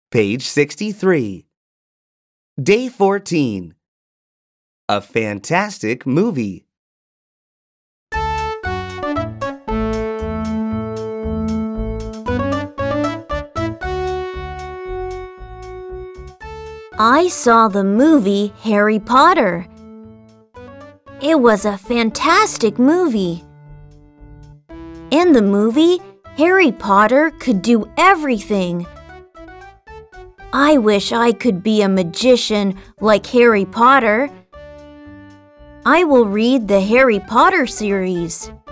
Page 63. Day 14. A fantastic movie. I saw the movie Harry Potter. It was a fantastic movie. In the movie, Harry Potter could do everything. I wish I could be a magician like Harry Potter. I will read the Harry Potter series.